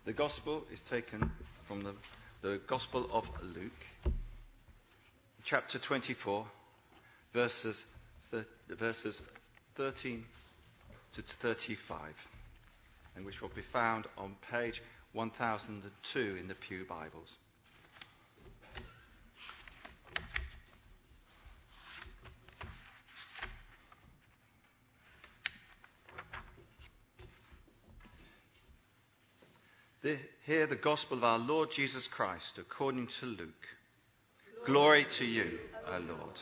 The Gospel is taken from the Gospel of Luke, chapter 24, verses 13 to 35, and which will be found on page 1002 in the Pew Bibles. Hear the gospel of our Lord Jesus Christ according to Luke. Glory to you, O Lord.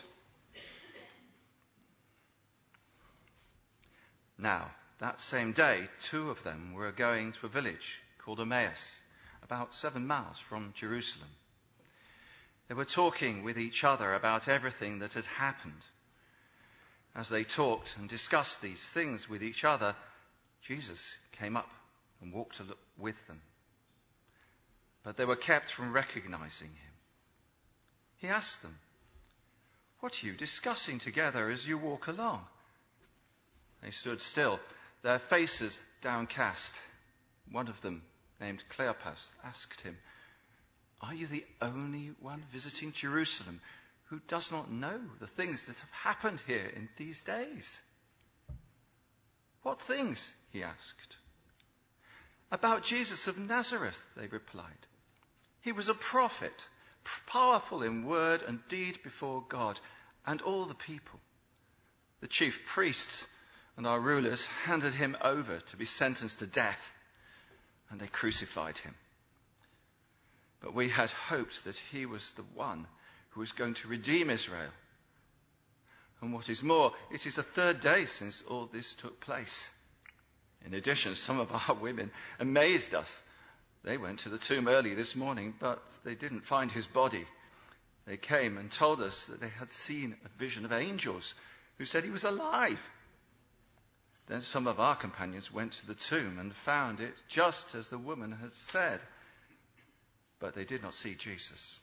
Now, that same day, two of them were going to a village called Emmaus, about 7 miles from Jerusalem. They were talking with each other about everything that had happened. As they talked and discussed these things with each other, Jesus came up and walked with them. But they were kept from recognizing him. He asked them, "What are you discussing together as you walk along?" They stood still, their faces downcast. One of them, named Cleopas, asked him, "Are you the only one visiting Jerusalem who does not know the things that have happened here in these days?" "What things?" he asked. "About Jesus of Nazareth," they replied. "He was a prophet, powerful in word and deed before God and all the people. The chief priests and our rulers handed him over to be sentenced to death, and they crucified him. But we had hoped that he was the one who was going to redeem Israel. And what is more, it is the third day since all this took place. In addition, some of our women amazed us. They went to the tomb early this morning, but they didn't find his body. They came and told us that they had seen a vision of angels who said he was alive. Then some of our companions went to the tomb and found it just as the woman had said, but they did not see Jesus."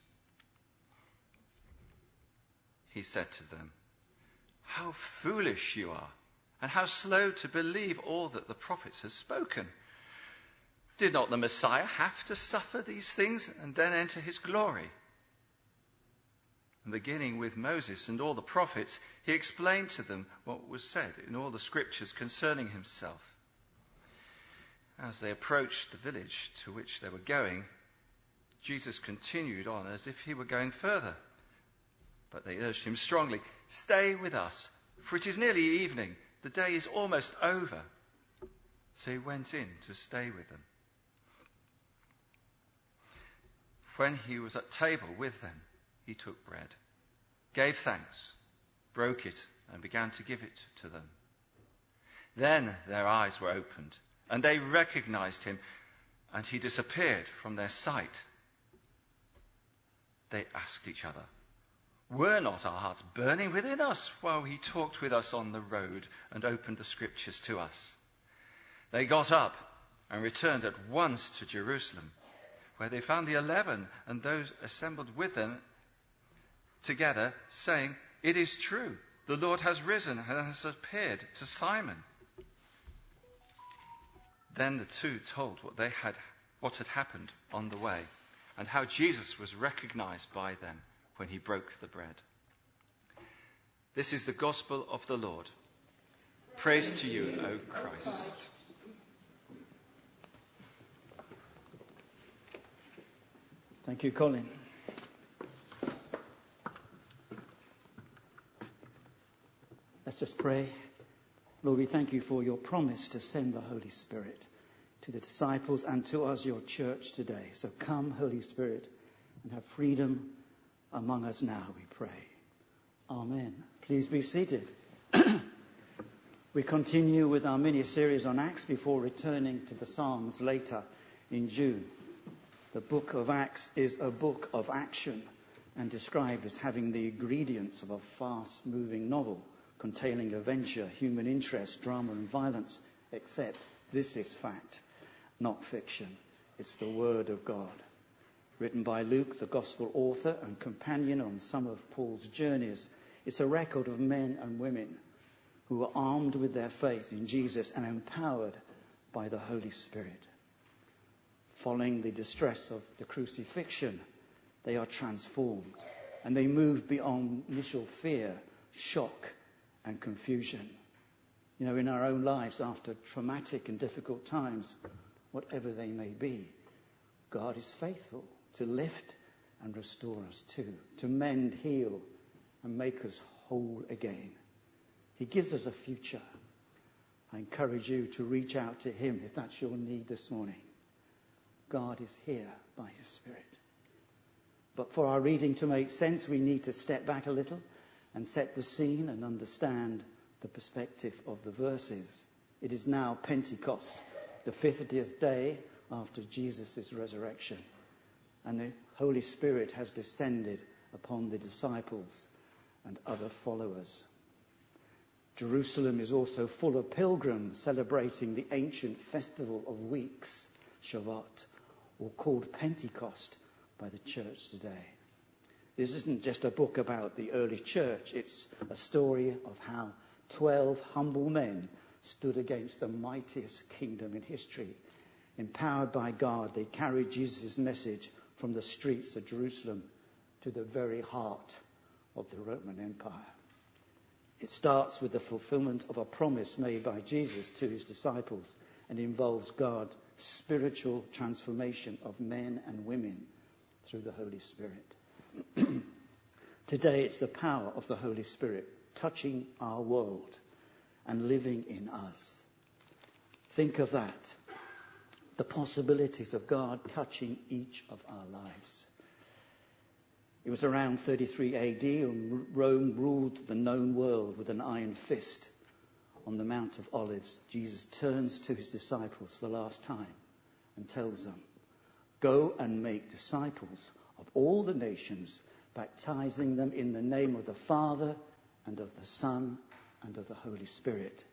He said to them, "How foolish you are, and how slow to believe all that the prophets have spoken. Did not the Messiah have to suffer these things and then enter his glory?" And beginning with Moses and all the prophets, he explained to them what was said in all the scriptures concerning himself. As they approached the village to which they were going, Jesus continued on as if he were going further. But they urged him strongly, "Stay with us, for it is nearly evening. The day is almost over." So he went in to stay with them. When he was at table with them, he took bread, gave thanks, broke it, and began to give it to them. Then their eyes were opened, and they recognized him, and he disappeared from their sight. They asked each other, "Were not our hearts burning within us while he talked with us on the road and opened the scriptures to us?" They got up and returned at once to Jerusalem, where they found the 11 and those assembled with them together, saying, "It is true, the Lord has risen and has appeared to Simon." Then the two told what had happened on the way, and how Jesus was recognized by them when he broke the bread. This is the gospel of the Lord. Praise to you, O Christ. Thank you, Colin. Let's just pray. Lord, we thank you for your promise to send the Holy Spirit to the disciples and to us, your church, today. So come, Holy Spirit, and have freedom among us now, we pray. Amen. Please be seated. We continue with our mini-series on Acts before returning to the Psalms later in June. The book of Acts is a book of action and described as having the ingredients of a fast-moving novel containing adventure, human interest, drama and violence, except this is fact, not fiction. It's the Word of God. Written by Luke, the Gospel author and companion on some of Paul's journeys, it's a record of men and women who were armed with their faith in Jesus and empowered by the Holy Spirit. Following the distress of the crucifixion, they are transformed and they move beyond initial fear, shock and confusion. You know, in our own lives, after traumatic and difficult times, whatever they may be, God is faithful to lift and restore us too, to mend, heal and make us whole again. He gives us a future. I encourage you to reach out to him if that's your need this morning. God is here by his Spirit. But for our reading to make sense, we need to step back a little and set the scene and understand the perspective of the verses. It is now Pentecost, the 50th day after Jesus' resurrection, and the Holy Spirit has descended upon the disciples and other followers. Jerusalem is also full of pilgrims celebrating the ancient festival of weeks, Shavuot, or called Pentecost by the church today. This isn't just a book about the early church, it's a story of how 12 humble men stood against the mightiest kingdom in history. Empowered by God, they carried Jesus' message from the streets of Jerusalem to the very heart of the Roman Empire. It starts with the fulfillment of a promise made by Jesus to his disciples and involves God's spiritual transformation of men and women through the Holy Spirit. Today it's the power of the Holy Spirit touching our world and living in us. Think of that. The possibilities of God touching each of our lives. It was around 33 AD when Rome ruled the known world with an iron fist. On the Mount of Olives, Jesus turns to his disciples for the last time and tells them, "Go and make disciples of all the nations, baptizing them in the name of the Father and of the Son and of the Holy Spirit,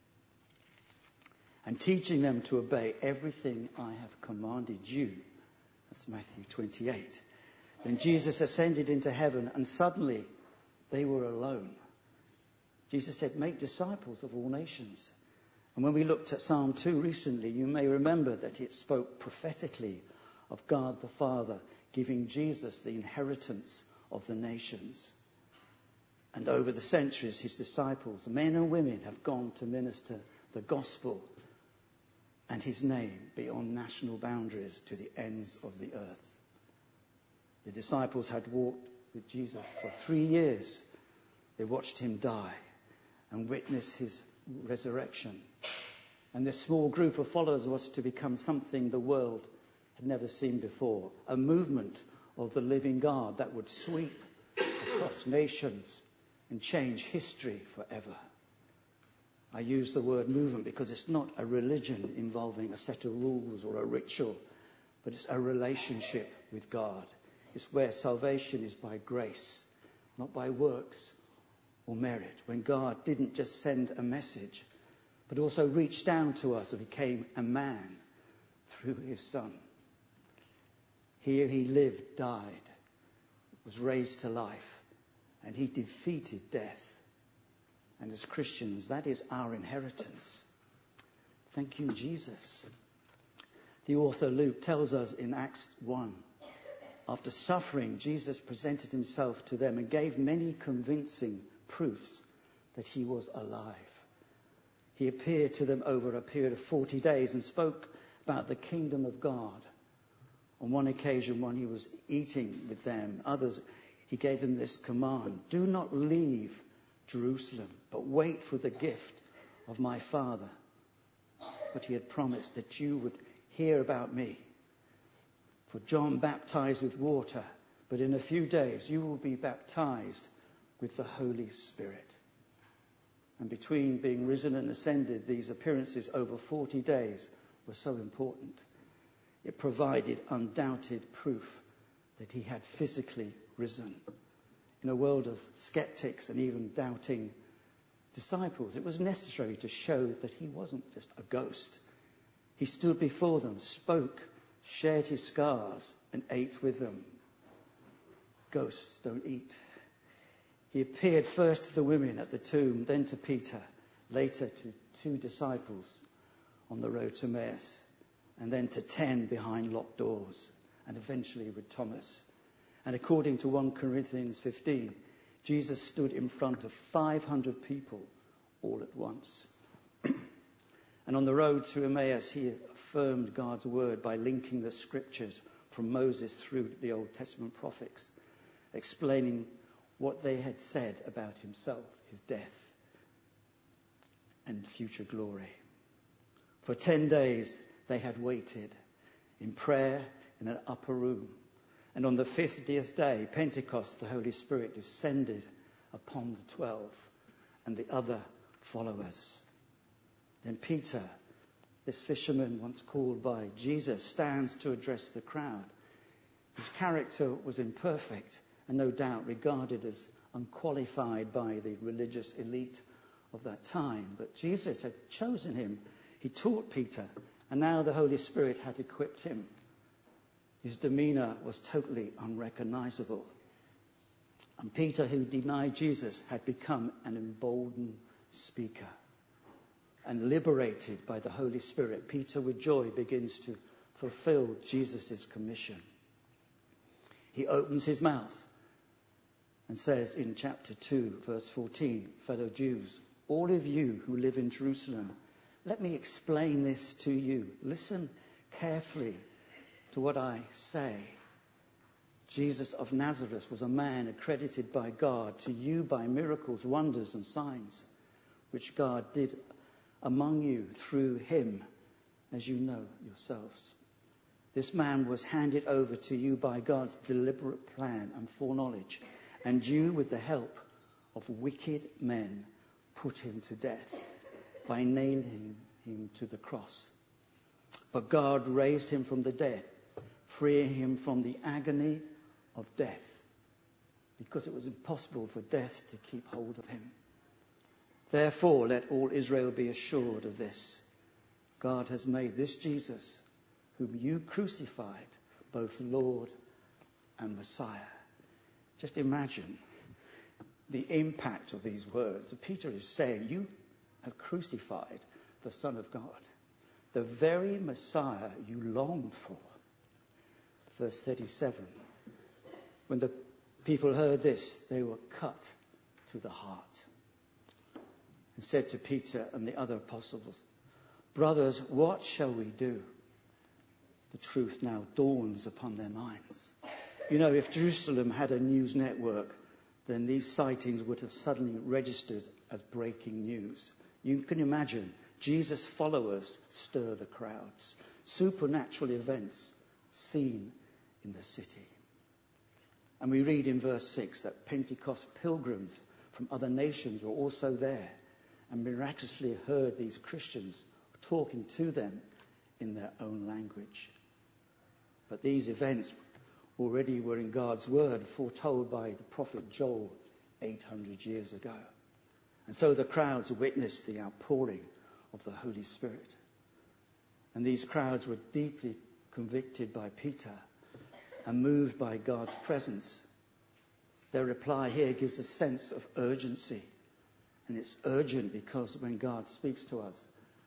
and teaching them to obey everything I have commanded you." That's Matthew 28. Then Jesus ascended into heaven, and suddenly they were alone. Jesus said, "Make disciples of all nations." And when we looked at Psalm 2 recently, you may remember that it spoke prophetically of God the Father giving Jesus the inheritance of the nations. And over the centuries, his disciples, men and women, have gone to minister the gospel and his name beyond national boundaries to the ends of the earth. The disciples had walked with Jesus for 3 years. They watched him die and witness his resurrection. And this small group of followers was to become something the world had never seen before, a movement of the living God that would sweep across nations and change history forever. I use the word movement because it's not a religion involving a set of rules or a ritual, but it's a relationship with God. It's where salvation is by grace, not by works or merit. When God didn't just send a message, but also reached down to us and became a man through his Son. Here he lived, died, was raised to life, and he defeated death. And as Christians, that is our inheritance. Thank you, Jesus. The author Luke tells us in Acts 1, after suffering, Jesus presented himself to them and gave many convincing proofs that he was alive. He appeared to them over a period of 40 days and spoke about the kingdom of God. On one occasion, when he was eating with them, others, he gave them this command: "Do not leave Jerusalem, but wait for the gift of my Father. But he had promised that you would hear about me. For John baptized with water, but in a few days you will be baptized with the Holy Spirit." And between being risen and ascended, these appearances over 40 days were so important. It provided undoubted proof that he had physically risen. In a world of skeptics and even doubting disciples, it was necessary to show that he wasn't just a ghost. He stood before them, spoke, shared his scars, and ate with them. Ghosts don't eat. He appeared first to the women at the tomb, then to Peter, later to 2 disciples on the road to Emmaus. and then to 10 behind locked doors, and eventually with Thomas. And according to 1 Corinthians 15, Jesus stood in front of 500 people all at once. And on the road to Emmaus, he affirmed God's word by linking the scriptures from Moses through the Old Testament prophets, explaining what they had said about himself, his death, and future glory. For 10 days they had waited in prayer in an upper room. And on the 50th day, Pentecost, the Holy Spirit descended upon the 12 and the other followers. Then Peter, this fisherman once called by Jesus, stands to address the crowd. His character was imperfect and no doubt regarded as unqualified by the religious elite of that time. But Jesus had chosen him. He taught Peter, and now the Holy Spirit had equipped him. His demeanor was totally unrecognizable. And Peter, who denied Jesus, had become an emboldened speaker. And liberated by the Holy Spirit, Peter with joy begins to fulfill Jesus' commission. He opens his mouth and says in chapter 2, verse 14, fellow Jews, all of you who live in Jerusalem, let me explain this to you. Listen carefully to what I say. Jesus of Nazareth was a man accredited by God to you by miracles, wonders and signs, which God did among you through him, as you know yourselves. This man was handed over to you by God's deliberate plan and foreknowledge, and you, with the help of wicked men, put him to death by nailing him to the cross. But God raised him from the dead, freeing him from the agony of death, because it was impossible for death to keep hold of him. Therefore, let all Israel be assured of this. God has made this Jesus, whom you crucified, both Lord and Messiah. Just imagine the impact of these words. Peter is saying, you have crucified the Son of God, the very Messiah you long for. Verse 37. When the people heard this, they were cut to the heart and said to Peter and the other apostles, brothers, what shall we do? The truth now dawns upon their minds. You know, if Jerusalem had a news network, then these sightings would have suddenly registered as breaking news. You can imagine Jesus' followers stir the crowds. Supernatural events seen in the city. And we read in verse 6 that Pentecost pilgrims from other nations were also there and miraculously heard these Christians talking to them in their own language. But these events already were in God's word, foretold by the prophet Joel 800 years ago. And so the crowds witnessed the outpouring of the Holy Spirit. And these crowds were deeply convicted by Peter and moved by God's presence. Their reply here gives a sense of urgency. And it's urgent because when God speaks to us,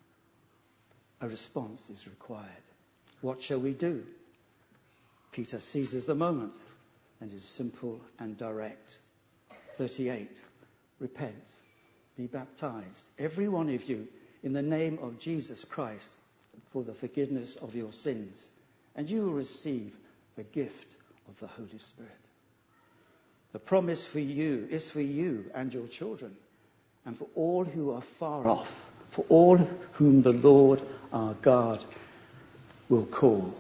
a response is required. What shall we do? Peter seizes the moment and is simple and direct. 38. Repent, be baptized, every one of you, in the name of Jesus Christ, for the forgiveness of your sins, and you will receive the gift of the Holy Spirit. The promise for you is for you and your children, and for all who are far off, for all whom the Lord our God will call.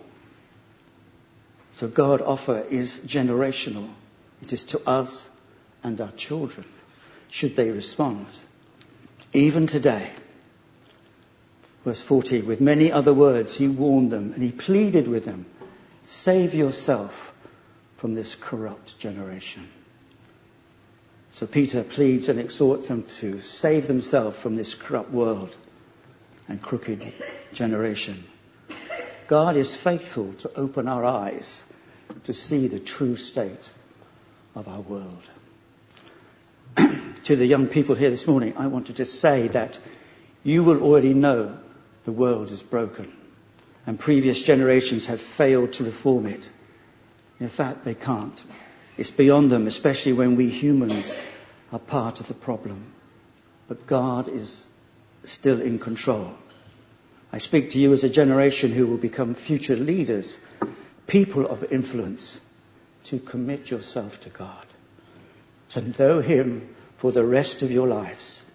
So God's offer is generational. It is to us and our children, should they respond. Even today, verse 40, with many other words he warned them and he pleaded with them, save yourself from this corrupt generation. So Peter pleads and exhorts them to save themselves from this corrupt world and crooked generation. God is faithful to open our eyes to see the true state of our world. To the young people here this morning, I want to just say that you will already know the world is broken. and previous generations have failed to reform it. In fact, they can't. It's beyond them, especially when we humans are part of the problem. But God is still in control. I speak to you as a generation who will become future leaders, people of influence, to commit yourself to God, to know Him for the rest of your lives,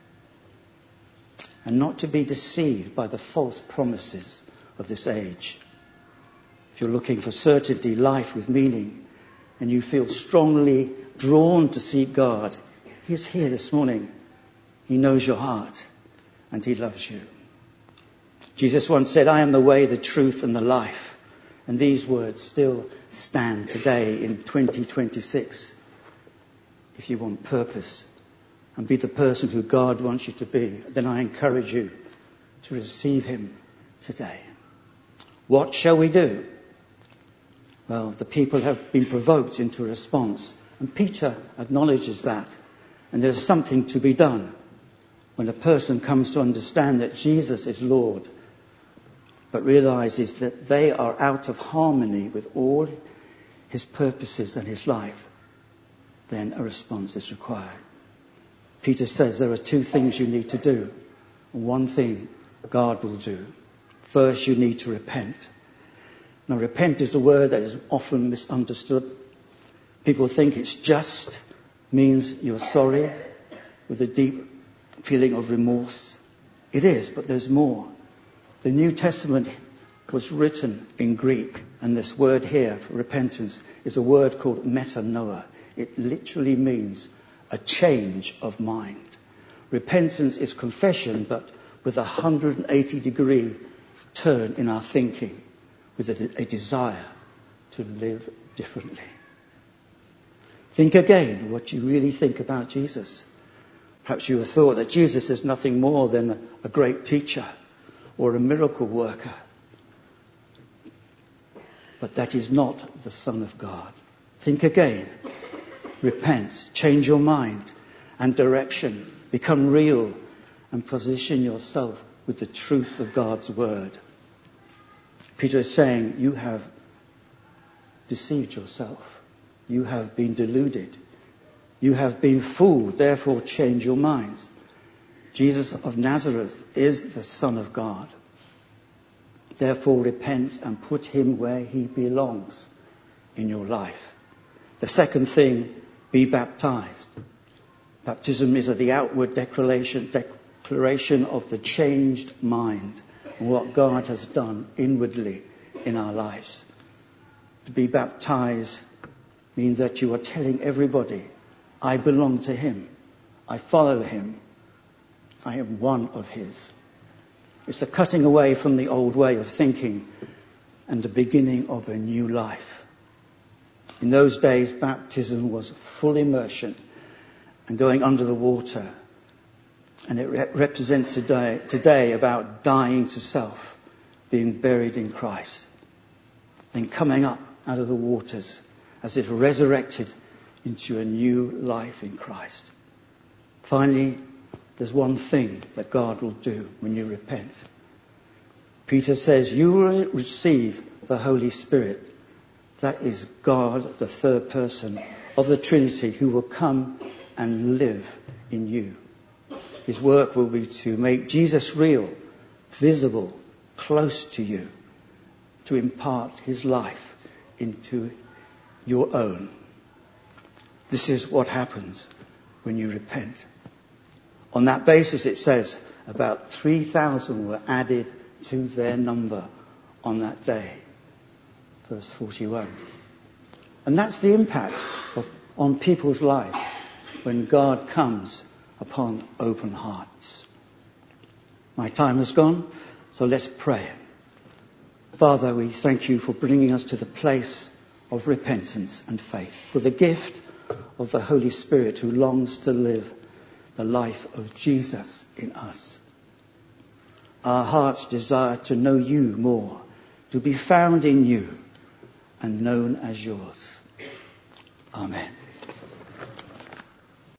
and not to be deceived by the false promises of this age. If you're looking for certainty, life with meaning, and you feel strongly drawn to seek God, He's here this morning. He knows your heart and He loves you. Jesus once said, "I am the way, the truth and the life." And these words still stand today in 2026. If you want purpose and be the person who God wants you to be, then I encourage you to receive Him today. What shall we do? Well, the people have been provoked into a response, and Peter acknowledges that. And there's something to be done when a person comes to understand that Jesus is Lord, but realizes that they are out of harmony with all His purposes and His life. Then a response is required. Peter says there are two things you need to do. One thing God will do. First, you need to repent. Now, repent is a word that is often misunderstood. People think it's just means you're sorry with a deep feeling of remorse. It is, but there's more. The New Testament was written in Greek, and this word here for repentance is a word called metanoia. It literally means a change of mind. Repentance is confession, but with a 180-degree turn in our thinking, with a desire to live differently. Think again what you really think about Jesus. Perhaps you have thought that Jesus is nothing more than a great teacher or a miracle worker. But that is not the Son of God. Think again. Repent. Change your mind and direction. Become real and position yourself with the truth of God's word. Peter is saying, you have deceived yourself. You have been deluded. You have been fooled. Therefore, change your minds. Jesus of Nazareth is the Son of God. Therefore, repent and put Him where He belongs in your life. The second thing, be baptized. Baptism is the outward declaration of the changed mind and what God has done inwardly in our lives. To be baptized means that you are telling everybody, I belong to Him. I follow Him. I am one of His. It's a cutting away from the old way of thinking and the beginning of a new life. In those days, baptism was full immersion and going under the water. And it represents today about dying to self, being buried in Christ, then coming up out of the waters as if resurrected into a new life in Christ. Finally, there's one thing that God will do when you repent. Peter says you will receive the Holy Spirit. That is God, the third person of the Trinity, who will come and live in you. His work will be to make Jesus real, visible, close to you, to impart His life into your own. This is what happens when you repent. On that basis, it says about 3,000 were added to their number on that day. Verse 41. And that's the impact on people's lives when God comes upon open hearts. My time has gone, so let's pray. Father, we thank You for bringing us to the place of repentance and faith, for the gift of the Holy Spirit who longs to live the life of Jesus in us. Our hearts desire to know You more, to be found in You and known as Yours. Amen.